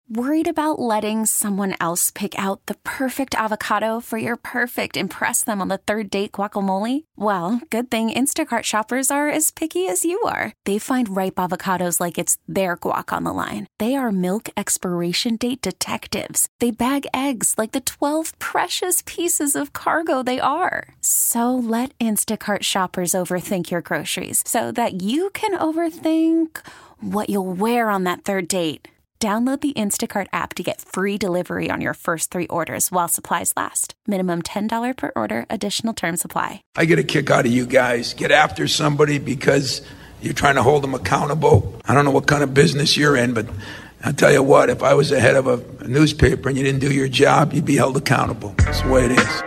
Worried about letting someone else pick out the perfect avocado for your perfect impress them on the third date guacamole? Well, good thing Instacart shoppers are as picky as you are. They find ripe avocados like it's their guac on the line. They are milk expiration date detectives. They bag eggs like the 12 precious pieces of cargo they are. So let Instacart shoppers overthink your groceries so that you can overthink what you'll wear on that third date. Download the Instacart app to get free delivery on your first 3 orders while supplies last. Minimum $10 per order. Additional terms apply. I get a kick out of you guys. Get after somebody because you're trying to hold them accountable. I don't know what kind of business you're in, but I'll tell you what, if I was the head of a newspaper and you didn't do your job, you'd be held accountable. That's the way it is.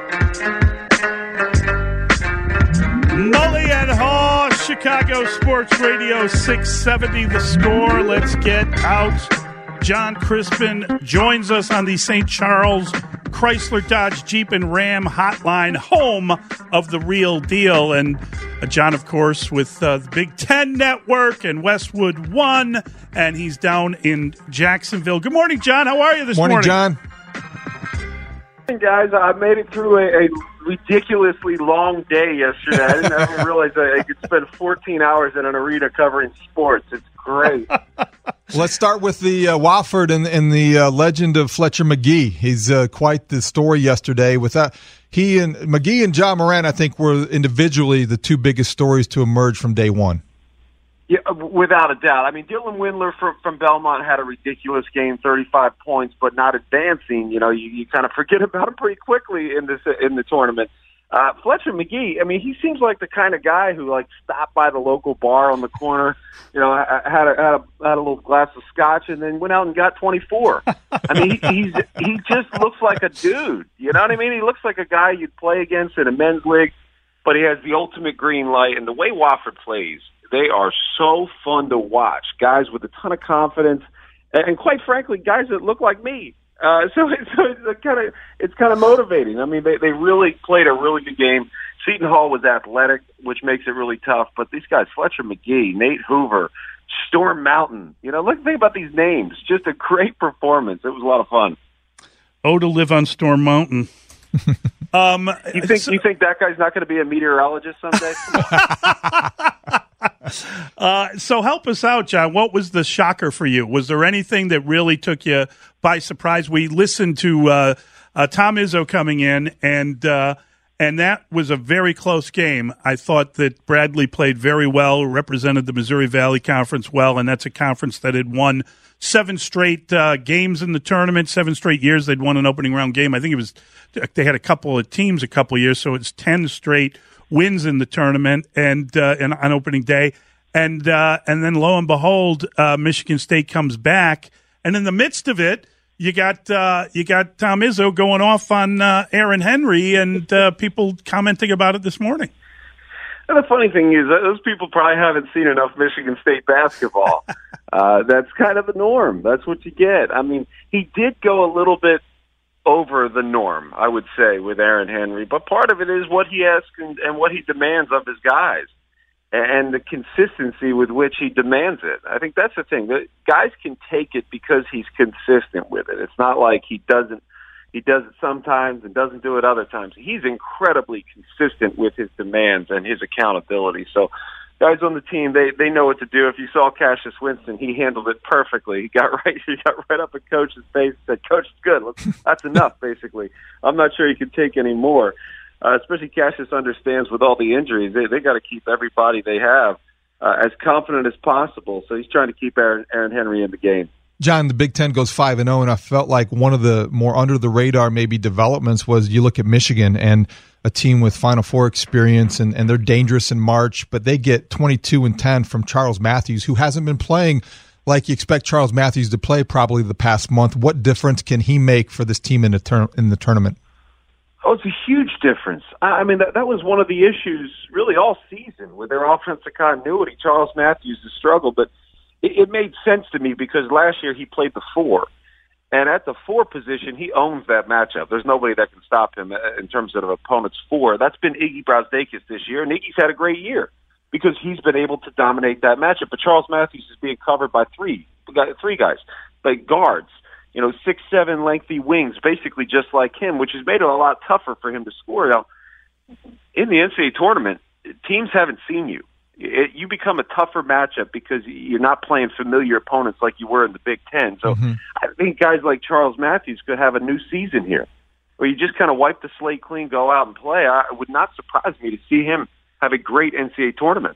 Mully and Haw, Chicago Sports Radio 670 The Score. Let's get out. John Crispin joins us on the St. Charles Chrysler Dodge Jeep and Ram hotline, home of the real deal. And John, of course, with the Big Ten Network and Westwood One, and he's down in Jacksonville. Good morning, John. How are you this morning? Morning, John. Guys, I made it through a ridiculously long day yesterday. I didn't ever realize I could spend 14 hours in an arena covering sports. It's great. Let's start with the Wofford and the legend of Fletcher Magee. He's quite the story yesterday. He and Magee and John Moran, I think, were individually the 2 biggest stories to emerge from day one. Yeah, without a doubt. I mean, Dylan Windler from Belmont had a ridiculous game, 35 points, but not advancing. You know, you kind of forget about him pretty quickly in the tournament. Fletcher Magee, I mean, he seems like the kind of guy who stopped by the local bar on the corner, had a little glass of scotch and then went out and got 24. I mean, he just looks like a dude. You know what I mean? He looks like a guy you'd play against in a men's league, but he has the ultimate green light. And the way Wofford plays, they are so fun to watch. Guys with a ton of confidence, and quite frankly, guys that look like me. So it's kind of motivating. I mean, they really played a really good game. Seton Hall was athletic, which makes it really tough. But these guys, Fletcher Magee, Nate Hoover, Storm Mountain, think about these names. Just a great performance. It was a lot of fun. Oh, to live on Storm Mountain. You think that guy's not going to be a meteorologist someday? So help us out, John. What was the shocker for you? Was there anything that really took you by surprise? We listened to Tom Izzo coming in, and that was a very close game. I thought that Bradley played very well, represented the Missouri Valley Conference well, and that's a conference that had won 7 straight games in the tournament, 7 straight years they'd won an opening round game. I think they had a couple of teams a couple of years, so it's 10 straight wins in the tournament and on opening day. And then lo and behold, Michigan State comes back, and in the midst of it, you got Tom Izzo going off on Aaron Henry, and people commenting about it this morning. And the funny thing is that those people probably haven't seen enough Michigan State basketball. That's kind of the norm. That's what you get. I mean, he did go a little bit over the norm, I would say, with Aaron Henry, but part of it is what he asks and what he demands of his guys, and the consistency with which he demands it. I think that's the thing. The guys can take it because he's consistent with it. It's not like he does it sometimes and doesn't do it other times. He's incredibly consistent with his demands and his accountability. So guys on the team, they know what to do. If you saw Cassius Winston, he handled it perfectly. He got right up in Coach's face and said, "Coach, it's good. That's enough," basically. I'm not sure he could take any more. Especially Cassius understands with all the injuries, they got to keep everybody they have as confident as possible. So he's trying to keep Aaron Henry in the game. John, the Big Ten goes 5-0, and I felt like one of the more under-the-radar maybe developments was you look at Michigan and a team with Final Four experience, and they're dangerous in March, but they get 22-10 from Charles Matthews, who hasn't been playing like you expect Charles Matthews to play probably the past month. What difference can he make for this team in the tournament? Oh, it's a huge difference. I mean, that was one of the issues really all season with their offensive continuity. Charles Matthews has struggled, but it made sense to me because last year he played the 4. And at the 4 position, he owns that matchup. There's nobody that can stop him in terms of an opponent's 4. That's been Iggy Brazdeikis this year, and Iggy's had a great year because he's been able to dominate that matchup. But Charles Matthews is being covered by 3 guys, by guards. 6'7" lengthy wings, basically just like him, which has made it a lot tougher for him to score. Now, in the NCAA tournament, teams haven't seen you. You become a tougher matchup because you're not playing familiar opponents like you were in the Big Ten. So I think guys like Charles Matthews could have a new season here, where you just kind of wipe the slate clean, go out and play. It would not surprise me to see him have a great NCAA tournament.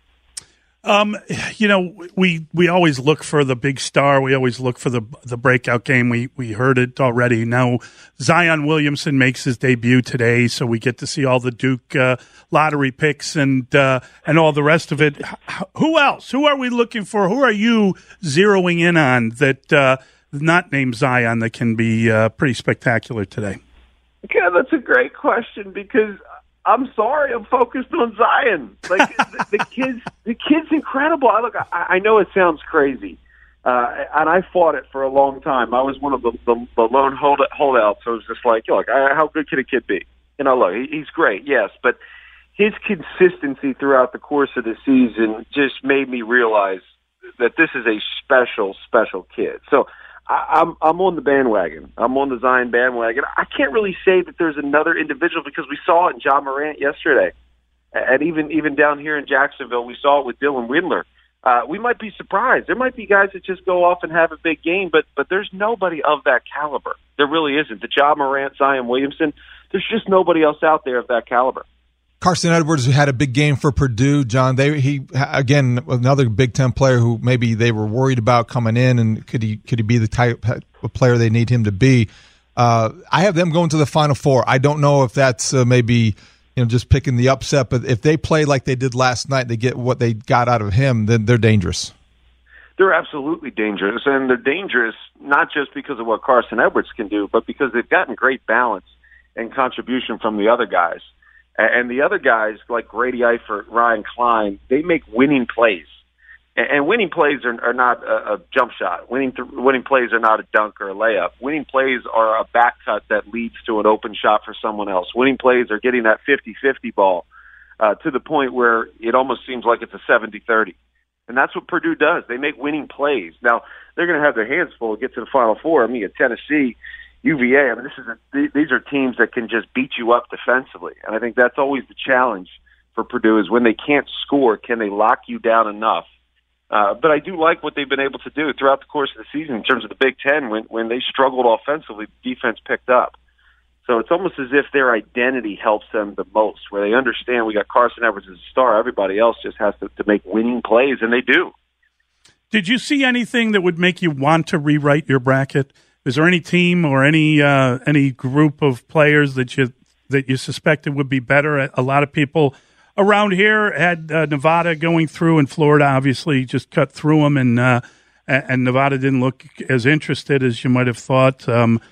We always look for the big star. We always look for the breakout game. We heard it already. Now Zion Williamson makes his debut today, so we get to see all the Duke lottery picks and all the rest of it. Who else? Who are we looking for? Who are you zeroing in on that not named Zion that can be pretty spectacular today? Yeah, that's a great question because I'm sorry, I'm focused on Zion. Like the kid's incredible. I know it sounds crazy, and I fought it for a long time. I was one of the lone holdouts. So it was just like, how good can a kid be? Look, he's great, yes, but his consistency throughout the course of the season just made me realize that this is a special, special kid. So I'm on the bandwagon. I'm on the Zion bandwagon. I can't really say that there's another individual because we saw it in Ja Morant yesterday. And even down here in Jacksonville, we saw it with Dylan Windler. We might be surprised. There might be guys that just go off and have a big game, but there's nobody of that caliber. There really isn't. The Ja Morant, Zion Williamson, there's just nobody else out there of that caliber. Carson Edwards had a big game for Purdue, John. He again, another Big Ten player who maybe they were worried about coming in, and could he be the type of player they need him to be? I have them going to the Final Four. I don't know if that's maybe just picking the upset, but if they play like they did last night, they get what they got out of him, then they're dangerous. They're absolutely dangerous, and they're dangerous not just because of what Carson Edwards can do, but because they've gotten great balance and contribution from the other guys. And the other guys, like Grady Eifert, Ryan Klein, they make winning plays. And winning plays are not a jump shot. Winning plays are not a dunk or a layup. Winning plays are a back cut that leads to an open shot for someone else. Winning plays are getting that 50-50 ball to the point where it almost seems like it's a 70-30. And that's what Purdue does. They make winning plays. Now, they're going to have their hands full to get to the Final Four. I mean, at Tennessee, UVA, these are teams that can just beat you up defensively. And I think that's always the challenge for Purdue is when they can't score, can they lock you down enough? But I do like what they've been able to do throughout the course of the season in terms of the Big Ten. When they struggled offensively, defense picked up. So it's almost as if their identity helps them the most, where they understand we got Carson Edwards as a star. Everybody else just has to make winning plays, and they do. Did you see anything that would make you want to rewrite your bracket? Is there any team or any group of players that you suspected would be better? A lot of people around here had Nevada going through, and Florida obviously just cut through them, and Nevada didn't look as interested as you might have thought.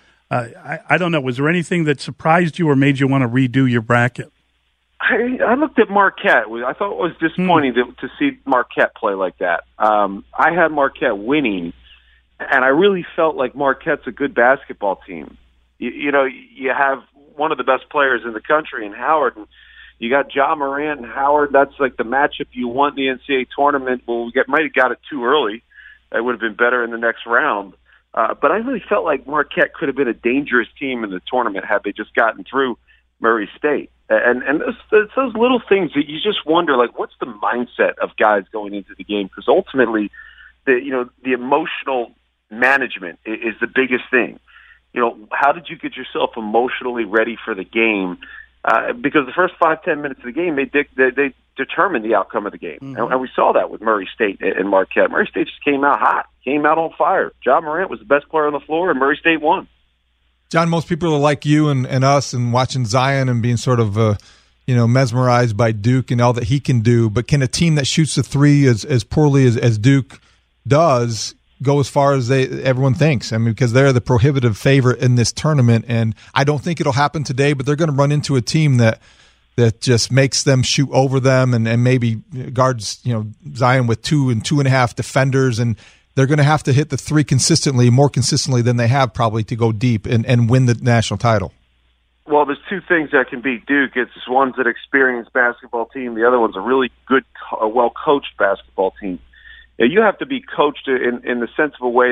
I don't know. Was there anything that surprised you or made you want to redo your bracket? I looked at Marquette. I thought it was disappointing to see Marquette play like that. I had Marquette winning. And I really felt like Marquette's a good basketball team. You have one of the best players in the country in Howard, and you got Ja Morant and Howard. That's like the matchup you want in the NCAA tournament. Well, might have got it too early. It would have been better in the next round. But I really felt like Marquette could have been a dangerous team in the tournament had they just gotten through Murray State. And it's those little things that you just wonder, like, what's the mindset of guys going into the game? Because ultimately, the emotional management is the biggest thing. How did you get yourself emotionally ready for the game? Because the first 5-10 minutes of the game, they determined the outcome of the game. Mm-hmm. And we saw that with Murray State and Marquette. Murray State just came out hot, came out on fire. Ja Morant was the best player on the floor, and Murray State won. John, most people are like you and us and watching Zion and being sort of mesmerized by Duke and all that he can do. But can a team that shoots the three as poorly as Duke does go as far as everyone thinks? I mean, because they're the prohibitive favorite in this tournament, and I don't think it'll happen today, but they're going to run into a team that just makes them shoot over them and maybe guards Zion with 2 and 2.5 defenders, and they're going to have to hit the three more consistently than they have probably to go deep and win the national title. Well, there's two things that can beat Duke. It's one's an experienced basketball team. The other one's a really good, well-coached basketball team. You have to be coached in the sense of a way that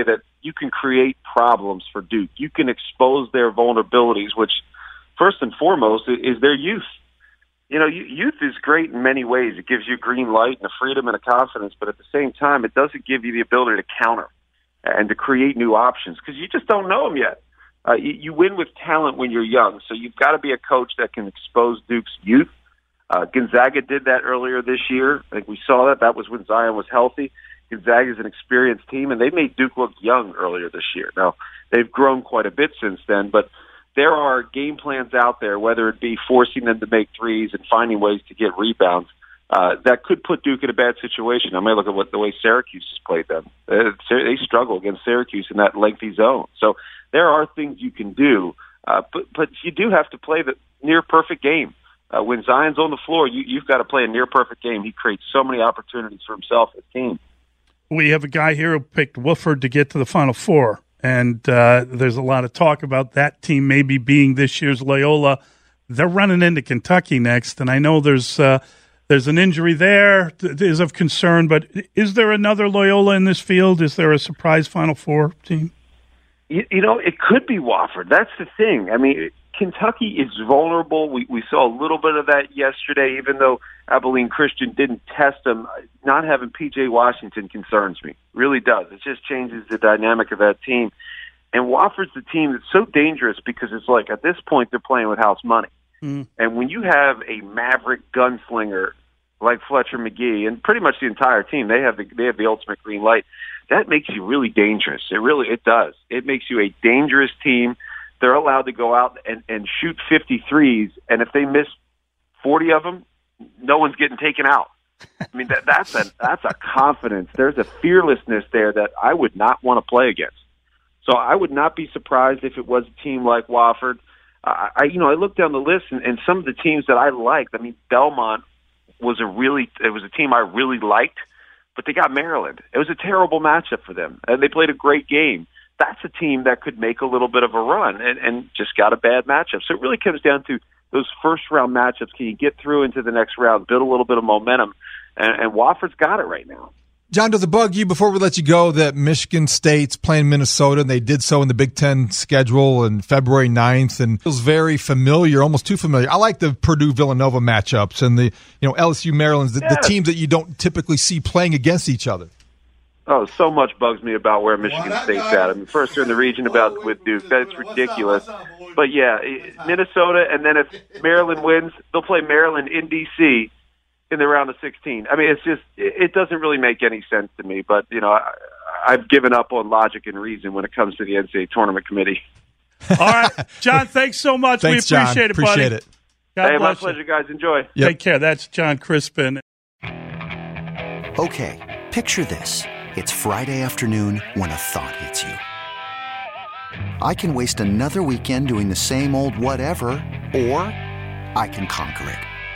you can create problems for Duke. You can expose their vulnerabilities, which first and foremost is their youth. You know, youth is great in many ways. It gives you a green light and a freedom and a confidence, but at the same time, it doesn't give you the ability to counter and to create new options because you just don't know them yet. You win with talent when you're young, so you've got to be a coach that can expose Duke's youth. Gonzaga did that earlier this year. I think we saw that. That was when Zion was healthy. Gonzaga is an experienced team, and they made Duke look young earlier this year. Now, they've grown quite a bit since then, but there are game plans out there, whether it be forcing them to make threes and finding ways to get rebounds, that could put Duke in a bad situation. I may look at the way Syracuse has played them. They struggle against Syracuse in that lengthy zone. So there are things you can do, but you do have to play the near-perfect game. When Zion's on the floor, you've got to play a near-perfect game. He creates so many opportunities for himself and his team. We have a guy here who picked Wofford to get to the Final Four. And there's a lot of talk about that team maybe being this year's Loyola. They're running into Kentucky next, and I know there's an injury there that is of concern, but is there another Loyola in this field? Is there a surprise Final Four team? You know, it could be Wofford. That's the thing. I mean, Kentucky is vulnerable. We saw a little bit of that yesterday, even though Abilene Christian didn't test them. Not having P.J. Washington concerns me. Really does. It just changes the dynamic of that team. And Wofford's the team that's so dangerous because it's like at this point they're playing with house money. Mm. And when you have a maverick gunslinger like Fletcher McGee and pretty much the entire team, they have the ultimate green light. That makes you really dangerous. It does. It makes you a dangerous team. They're allowed to go out and shoot 53s, and if they miss 40 of them, no one's getting taken out. I mean, that's a confidence. There's a fearlessness there that I would not want to play against. So I would not be surprised if it was a team like Wofford. I looked down the list, and some of the teams that I liked. I mean, Belmont was a team I really liked, but they got Maryland. It was a terrible matchup for them, and they played a great game. That's a team that could make a little bit of a run and just got a bad matchup. So it really comes down to those first-round matchups. Can you get through into the next round, build a little bit of momentum? And Wofford's got it right now. John, does it bug you, before we let you go, that Michigan State's playing Minnesota, and they did so in the Big Ten schedule on February 9th, and it feels very familiar, almost too familiar. I like the Purdue-Villanova matchups and the LSU-Maryland's, the teams that you don't typically see playing against each other. Oh, so much bugs me about where Michigan State's at. I mean, first they're in the region with Duke. That's ridiculous. But, yeah, Minnesota, and then if Maryland wins, they'll play Maryland in D.C. in the round of 16. I mean, it doesn't really make any sense to me. But, I've given up on logic and reason when it comes to the NCAA tournament committee. All right. John, thanks so much. Thanks, we appreciate it, buddy. Appreciate it. God my pleasure, guys. Enjoy. Yep. Take care. That's John Crispin. Okay, picture this. It's Friday afternoon when a thought hits you. I can waste another weekend doing the same old whatever, or I can conquer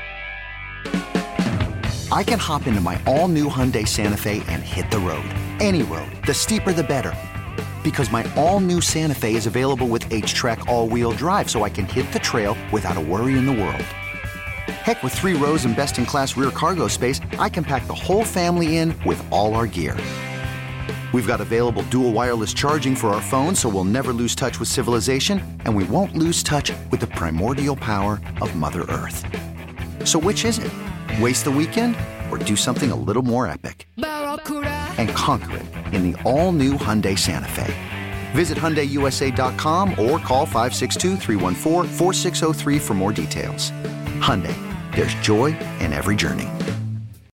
it. I can hop into my all-new Hyundai Santa Fe and hit the road. Any road. The steeper, the better. Because my all-new Santa Fe is available with H-Track all-wheel drive, so I can hit the trail without a worry in the world. Heck, with 3 rows and best-in-class rear cargo space, I can pack the whole family in with all our gear. We've got available dual wireless charging for our phones, so we'll never lose touch with civilization, and we won't lose touch with the primordial power of Mother Earth. So which is it? Waste the weekend or do something a little more epic? And conquer it in the all-new Hyundai Santa Fe. Visit HyundaiUSA.com or call 562-314-4603 for more details. Hyundai, there's joy in every journey.